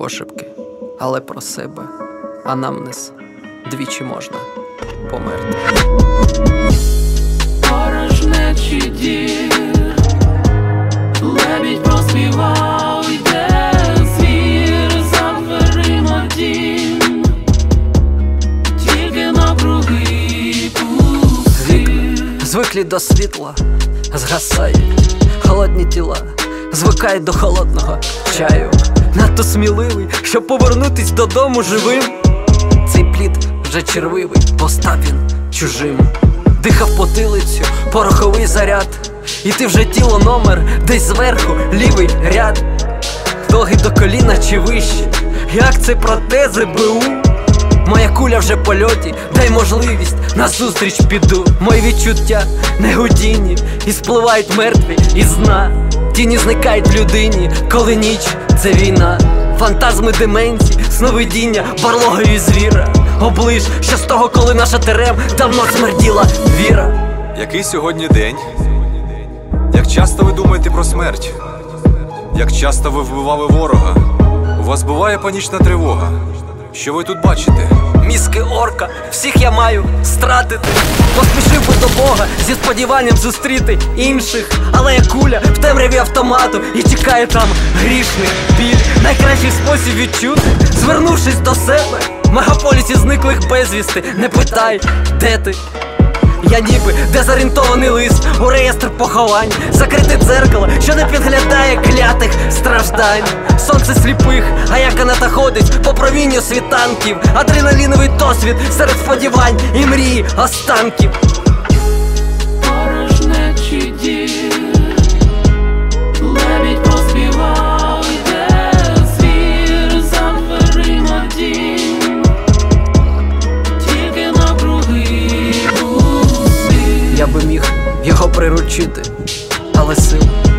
пошепки, але про себе анамнез двічі можна померти. Порожнечі дір, лебідь проспівав, йде звір за дверима дім, тільки навкруги пусті. Звиклі до світла, згасають холодні тіла, звикають до холодного чаю. Надто сміливий, щоб повернутись додому живим. Цей плід вже червивий, бо став він чужим. Дихав потилицю, пороховий заряд, і ти вже тіло номер, десь зверху лівий ряд. Ноги до коліна чи вище, як це протези БУ. Моя куля вже в польоті, дай можливість, назустріч піду. Мої відчуття не гудінні, і спливають мертві із дна. Тіні зникають в людині, коли ніч – це війна. Фантазми деменції, сновидіння, барлогою звіра. Оближ, що з того, коли наша терем давно смерділа віра. Який сьогодні день? Як часто ви думаєте про смерть? Як часто ви вбивали ворога? У вас буває панічна тривога? Що ви тут бачите? Мізки орка, всіх я маю стратити. Поспішив би до Бога зі сподіванням зустріти інших. Але я куля в темряві автомату, і чекає там грішний біль. Найкращий спосіб відчути, звернувшись до себе. В мегаполісі зниклих безвісти, не питай, де ти? Я ніби дезорієнтований лист у реєстр поховань. Закрите дзеркало, що не підглядає клятих страждань. Сонце сліпих, а як каната ходить по провінню світанків. Адреналіновий досвід серед сподівань і мрії останків. Порожнечі дір, лебідь проспівав, йде звір за дверима дім, тільки навкруги пусті. Я би міг його приручити, але сил